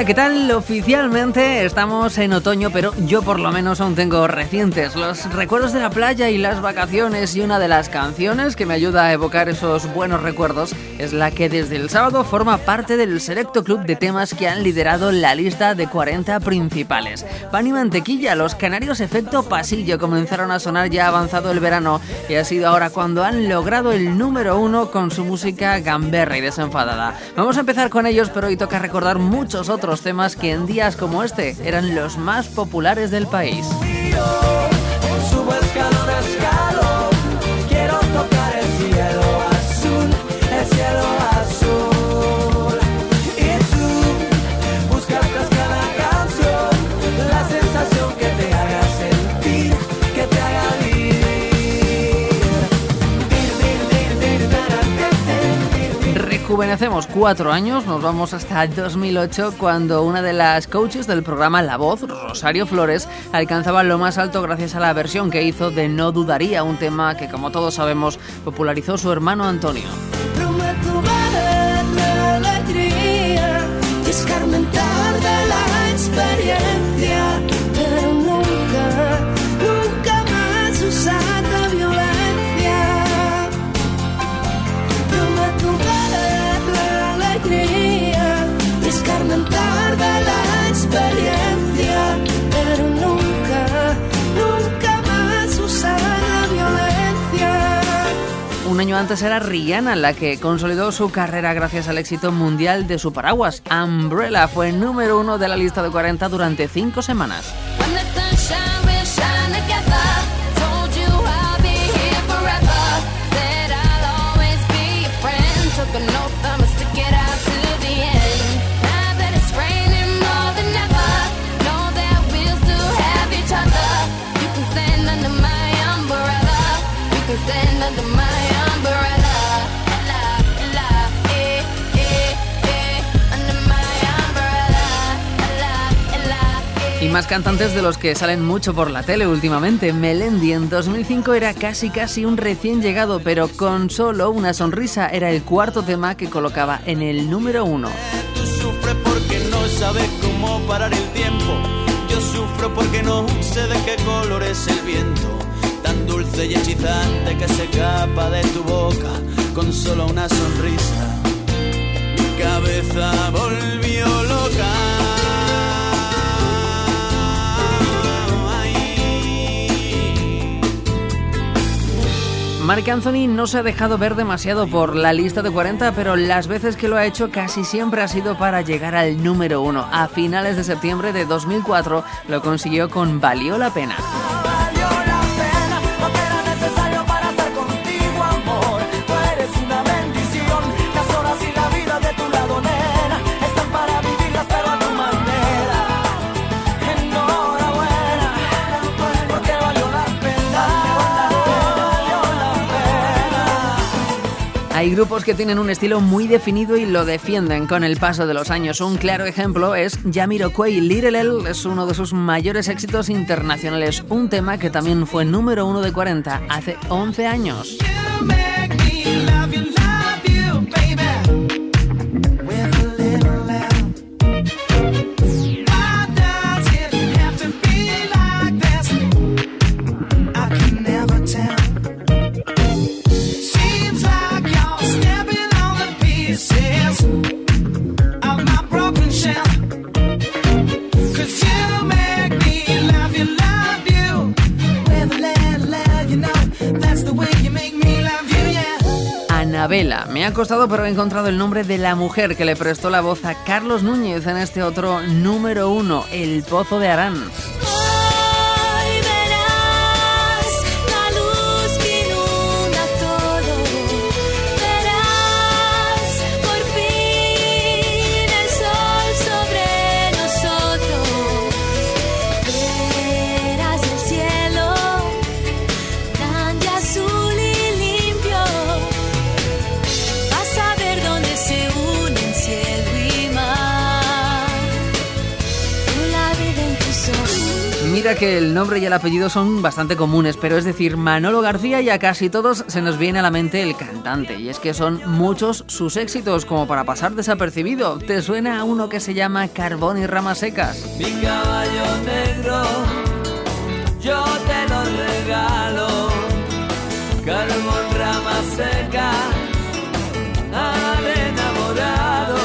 Hola, ¿qué tal? Oficialmente estamos en otoño, pero yo por lo menos aún tengo recientes los recuerdos de la playa y las vacaciones, y una de las canciones que me ayuda a evocar esos buenos recuerdos es la que desde el sábado forma parte del selecto club de temas que han liderado la lista de 40 principales. Pan y mantequilla, los canarios Efecto Pasillo comenzaron a sonar ya avanzado el verano, y ha sido ahora cuando han logrado el número 1 con su música gamberra y desenfadada. Vamos a empezar con ellos, pero hoy toca recordar muchos otros temas que en días como este eran los más populares del país. Subo escalón a escalón, quiero tocar el cielo azul, el cielo azul. Y tú buscas tras cada canción la sensación que te haga sentir, que te haga Rejuvenecemos 4 años, nos vamos hasta 2008, cuando una de las coaches del programa La Voz, Rosario Flores, alcanzaba lo más alto gracias a la versión que hizo de No Dudaría, un tema que, como todos sabemos, popularizó su hermano Antonio. Prometo valer la alegría y escarmentar de la experiencia, pero nunca, nunca más usar la violencia. Prometo valer la alegría y escarmentar de la experiencia, pero nunca, nunca más usar la violencia. Un año antes era Rihanna la que consolidó su carrera gracias al éxito mundial de su paraguas. Umbrella fue número 1 de la lista de 40 durante 5 semanas. Y más cantantes de los que salen mucho por la tele últimamente. Melendi en 2005 era casi un recién llegado, pero con solo una sonrisa era el cuarto tema que colocaba en el número 1. Tú sufres porque no sabes cómo parar el tiempo. Yo sufro porque no sé de qué color es el viento, tan dulce y hechizante que se escapa de tu boca con solo una sonrisa. Mi cabeza volvió loca. Marc Anthony no se ha dejado ver demasiado por la lista de 40, pero las veces que lo ha hecho casi siempre ha sido para llegar al número 1. A finales de septiembre de 2004 lo consiguió con Valió la Pena. Valió la pena, no era necesario para estar contigo, amor. Tú eres una bendición, las horas y la vida de tu lado, nena, están para vivirlas pero a tu manera. Enhorabuena, porque valió la pena, valió la pena. Hay grupos que tienen un estilo muy definido y lo defienden con el paso de los años. Un claro ejemplo es Jamiroquai. Little L es uno de sus mayores éxitos internacionales, un tema que también fue número 1 de 40 hace 11 años. You make me love you, baby. With a little love. Why does it have to be like this? I can never tell. Seems like you're stepping on the pieces of my broken shell. 'Cause you make me love you. With a little love, you know, that's the way you make me love you, yeah. Anabela. Me ha costado, pero he encontrado el nombre de la mujer que le prestó la voz a Carlos Núñez en este otro número 1, El Pozo de Arán. Hoy verás la luz que inunda todo, verás por fin el sol sobre nosotros, verás el cielo tan de azul y limpio, vas a ver dónde se unen cielo y mar, con la vida en tus ojos. mira que el nombre y el apellido son bastante comunes, pero es decir, Manolo García, y a casi todos se nos viene a la mente el cantante. Y es que son muchos sus éxitos como para pasar desapercibido. ¿Te suena a uno que se llama Carbón y Ramas Secas? Mi caballo negro, yo te lo regalo. Carbón, ramas secas, al enamorado.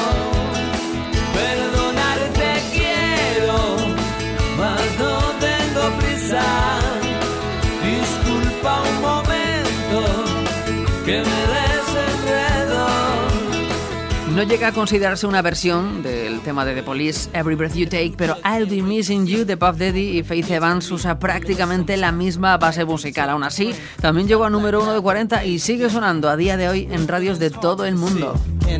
Perdonarte quiero, mas no tengo prisa. Disculpa un momento que me desenredo. No llega a considerarse una versión del tema de The Police, Every Breath You Take, pero I'll Be Missing You de Puff Daddy y Faith Evans usa prácticamente la misma base musical. Aún así, también llegó a número 1 de 40 y sigue sonando a día de hoy en radios de todo el mundo.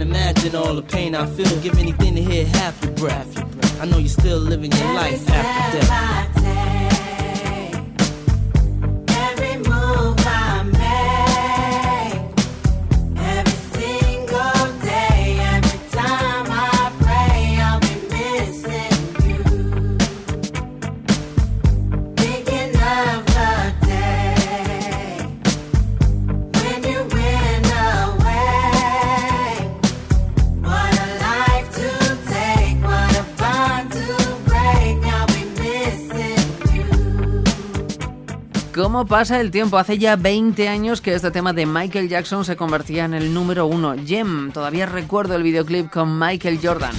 ¿Cómo pasa el tiempo? Hace ya 20 años que este tema de Michael Jackson se convertía en el número 1. Gem, todavía recuerdo el videoclip con Michael Jordan.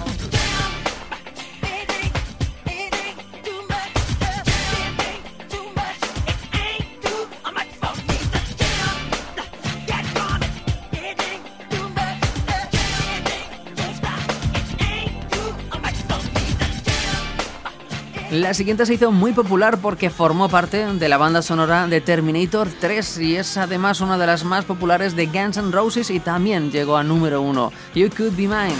La siguiente se hizo muy popular porque formó parte de la banda sonora de Terminator 3 y es además una de las más populares de Guns N' Roses y también llegó a número 1. You Could Be Mine.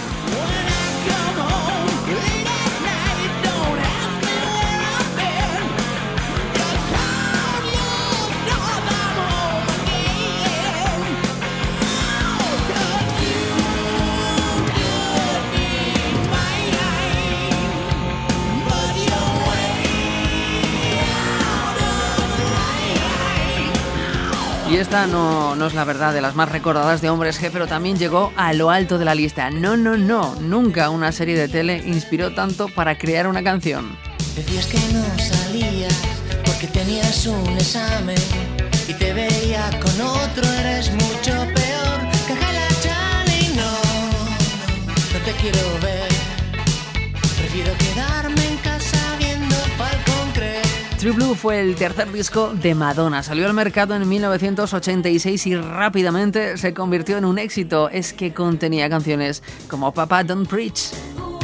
Y esta no es la verdad de las más recordadas de Hombres G, pero también llegó a lo alto de la lista. No, nunca una serie de tele inspiró tanto para crear una canción. Decías que no salías porque tenías un examen y te veía con otro, eres mucho peor que Hannah Channing. No te quiero ver, prefiero quedarme en casa viendo Falcon Crest. True Blue fue el tercer disco de Madonna. Salió al mercado en 1986 y rápidamente se convirtió en un éxito. Es que contenía canciones como Papa Don't Preach.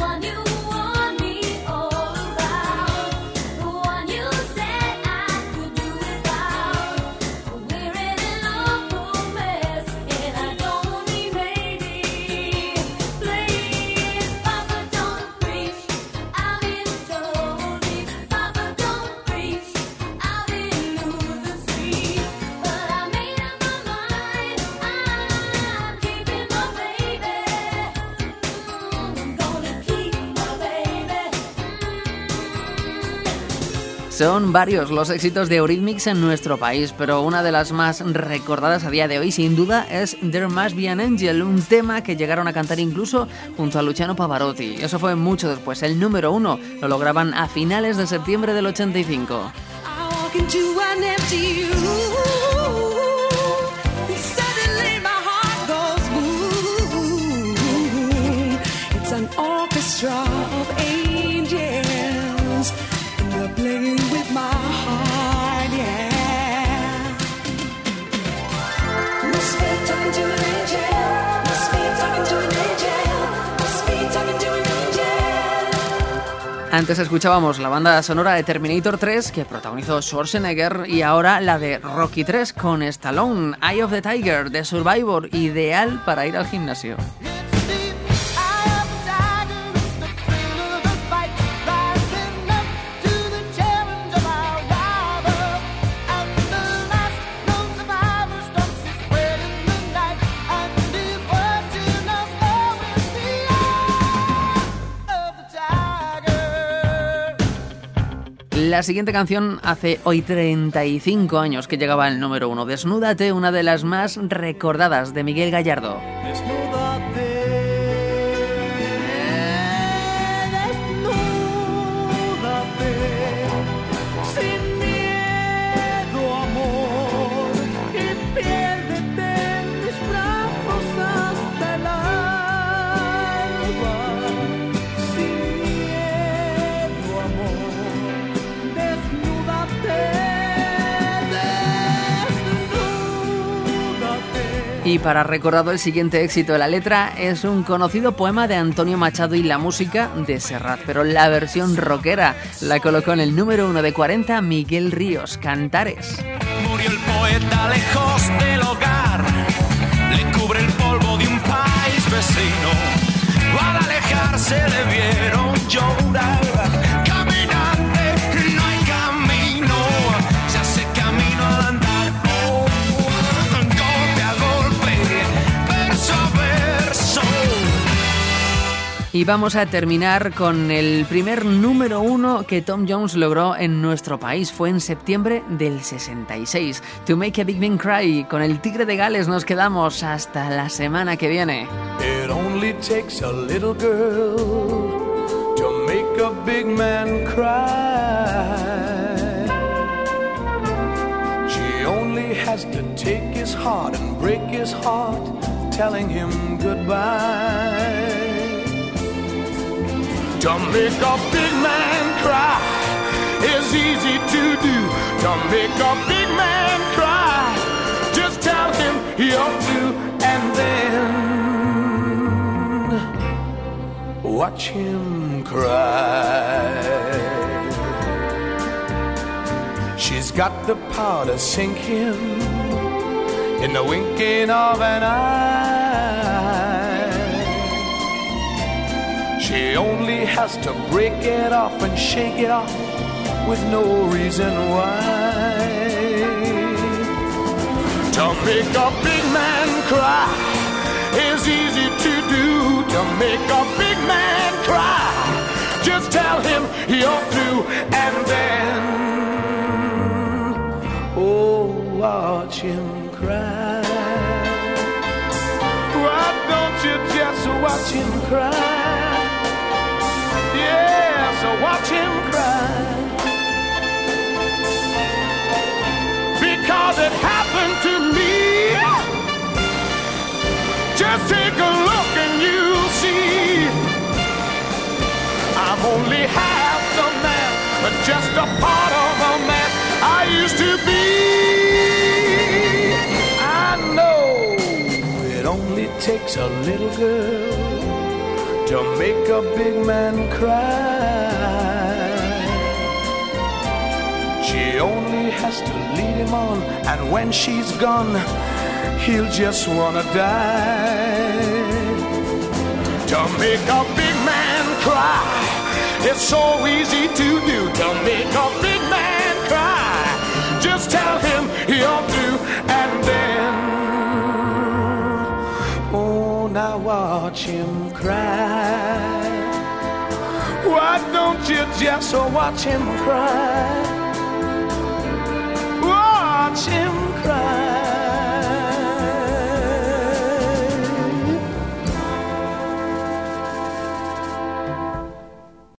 Son varios los éxitos de Eurythmics en nuestro país, pero una de las más recordadas a día de hoy, sin duda, es There Must Be an Angel, un tema que llegaron a cantar incluso junto a Luciano Pavarotti. Eso fue mucho después. El número 1 lo lograban a finales de septiembre del 85. Antes escuchábamos la banda sonora de Terminator 3 que protagonizó Schwarzenegger y ahora la de Rocky 3 con Stallone, Eye of the Tiger de Survivor, ideal para ir al gimnasio. La La siguiente canción hace hoy 35 años que llegaba al número 1. Desnúdate, una de las más recordadas de Miguel Gallardo. Desnúdate, sin miedo, amor, y piérdete en mis brazos hasta el alba. Sin miedo, amor, desnúdate, desnúdate. Y para recordado el siguiente éxito de la letra es un conocido poema de Antonio Machado y la música de Serrat, pero la versión rockera la colocó en el número 1 de 40 Miguel Ríos, Cantares. Murió el poeta lejos del hogar, le cubre el polvo de un país vecino. Al alejarse le vieron llorar, caminante no hay camino, se hace camino al andar, golpe a golpe, verso a verso. Y vamos a terminar con el primer número 1 que Tom Jones logró en nuestro país. Fue en septiembre del 66. To Make a Big Man Cry. Con el Tigre de Gales nos quedamos hasta la semana que viene. It only takes a little girl to make a big man cry. She only has to take his heart and break his heart, telling him goodbye. To make a big man cry is easy to do. To make a big man cry, just tell him you're through and then watch him cry. She's got the power to sink him in the winking of an eye. She only has to break it off and shake it off with no reason why. To make a big man cry is easy to do. To make a big man cry, just tell him you're through and then, oh, watch him cry. Why don't you just watch him cry? Yeah, so watch him cry. Because it happened to me. Just take a look and you'll see. I'm only half the man, but just a part of a man I used to be. I know it only takes a little girl to make a big man cry. She only has to lead him on, and when she's gone, he'll just wanna die. To make a big man cry, it's so easy to do. To make a big man cry, just tell him you're through and then, oh, now watch him cry. Why don't you just watch him cry? Watch him cry.